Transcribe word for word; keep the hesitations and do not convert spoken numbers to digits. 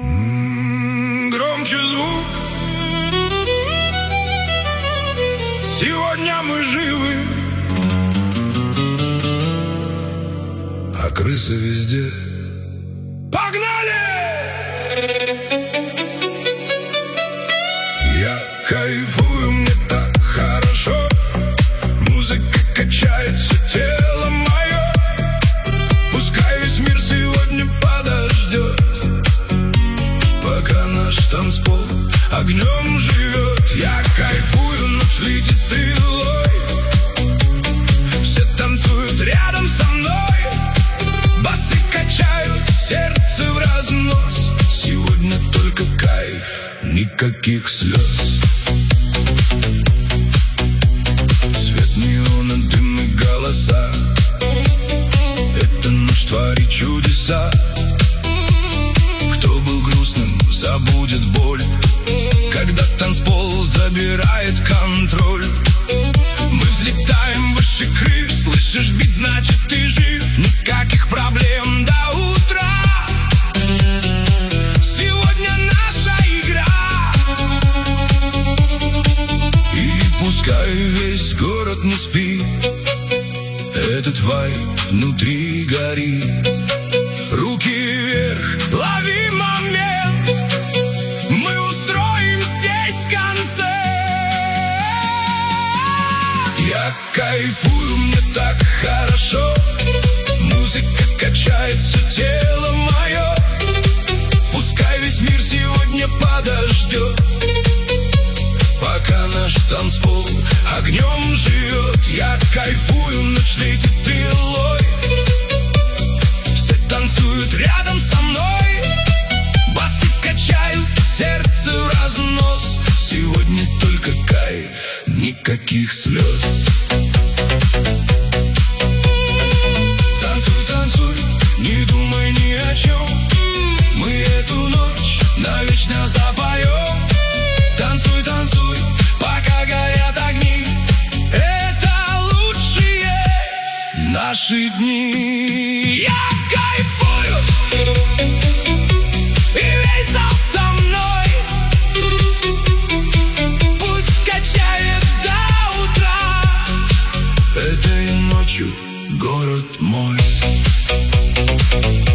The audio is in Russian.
М, Громче звук. Сегодня мы живы, а крысы везде. Погнали! Я кайфую, мне так хорошо. Музыка качает все тело мое. Пускай весь мир сегодня подождет, пока наш танцпол огнем живет. Я кайфую, ночь летит стрелой. Все танцуют рядом со мной. Басы качают сердце в разнос. Сегодня только кайф, никаких слез. Свет неона, дым и голоса. Эта ночь творит чудеса. Кто был грустным, забудет боль, когда танцпол забирает контроль. Мы взлетаем выше крыш. Слышишь бит, значит ты жив. Никаких проблем до утра. Сегодня наша игра. И пускай весь город не спит, этот вайб внутри горит. Руки вверх, лови момент. Мы устроим здесь концерт. Я кайфую, мне так хорошо. Музыка качает все тело мое. Пускай весь мир сегодня подождет, пока наш танцпол огнем живет. Я кайфую, ночь летит стрелой. Все танцуют рядом со мной. Басы качают сердце в разнос. Сегодня только кайф, никаких слез. Танцуй, танцуй, не думай ни о чем. Мы эту ночь навечно запоем. Танцуй, танцуй, пока горят огни. Это лучшие наши дни. Я кайфую, и весь зал со мной. Пусть качает до утра. Этой ночью город мой.